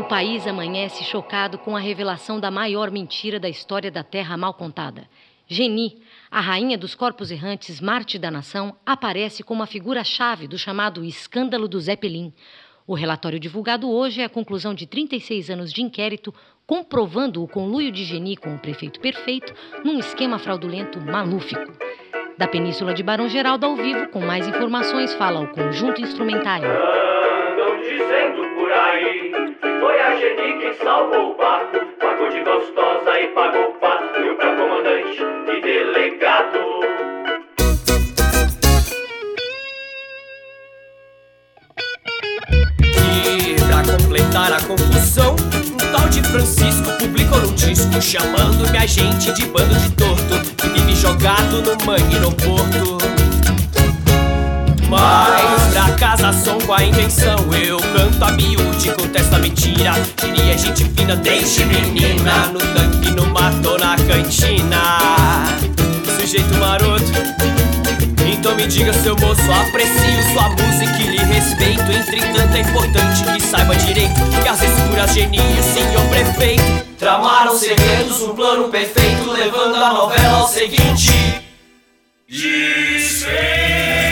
O país amanhece chocado com a revelação da maior mentira da história da Terra mal contada. Geni, a rainha dos corpos errantes, Marte da nação, aparece como a figura-chave do chamado escândalo do Zeppelin. O relatório divulgado hoje é a conclusão de 36 anos de inquérito, comprovando o conluio de Geni com o prefeito perfeito num esquema fraudulento malúfico. Da Península de Barão Geraldo ao vivo, com mais informações, fala o conjunto instrumentário. Andam dizendo por aí que foi a Geni quem salvou o barco, pagou de gostosa e pagou o pato, deu pra comandante e delegado. E pra completar a confusão, um tal de Francisco publicou num disco chamando minha gente de bando de torto, que vive jogado no mangue no porto. Mas pra casação com a invenção, eu canto a miúde, contesto a mentira. Geni é gente fina desde menina, no tanque, no mato, na cantina. Sujeito maroto, então me diga, seu moço, aprecio sua música e lhe respeito. Entretanto é importante que saiba direito que as escuras Geni e o senhor prefeito tramaram segredos, um plano perfeito, levando a novela ao seguinte desfecho.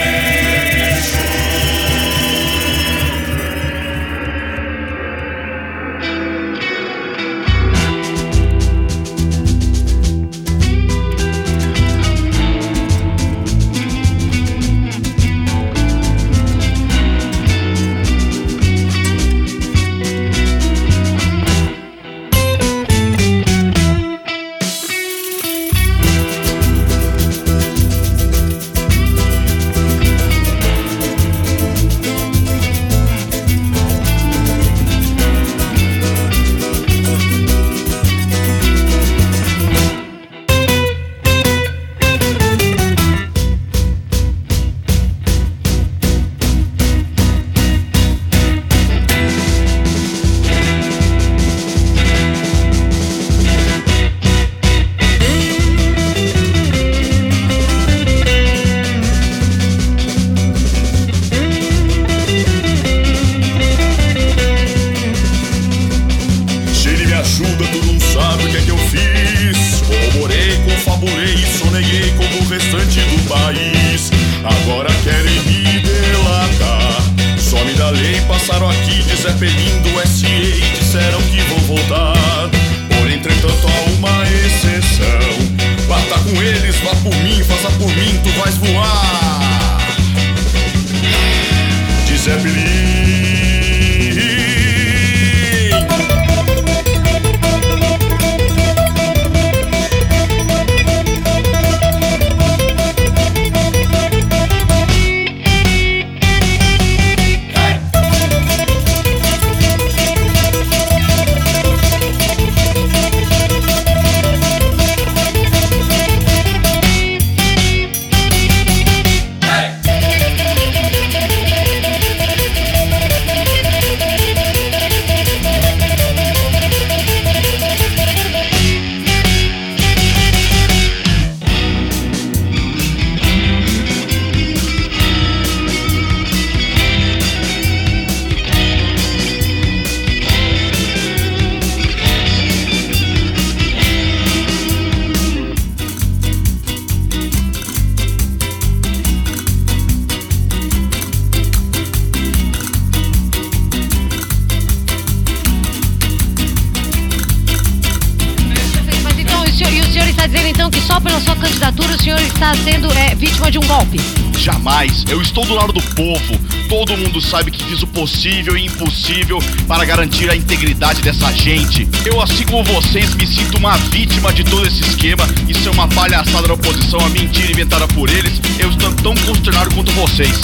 Está sendo vítima de um golpe. Jamais. Eu estou do lado do povo. Todo mundo sabe que fiz o possível e impossível para garantir a integridade dessa gente. Eu, assim como vocês, me sinto uma vítima de todo esse esquema. Isso é uma palhaçada da oposição, a mentira inventada por eles. Eu estou tão consternado quanto vocês.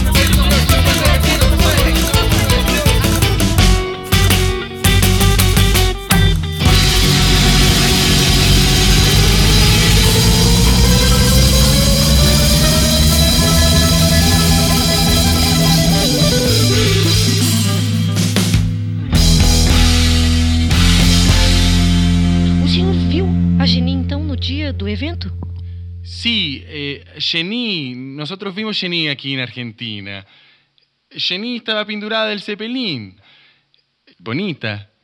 Do evento? Sí, Geni, nosotros vimos Geni aquí en Argentina. Geni estaba pindurada del Zeppelin. Bonita.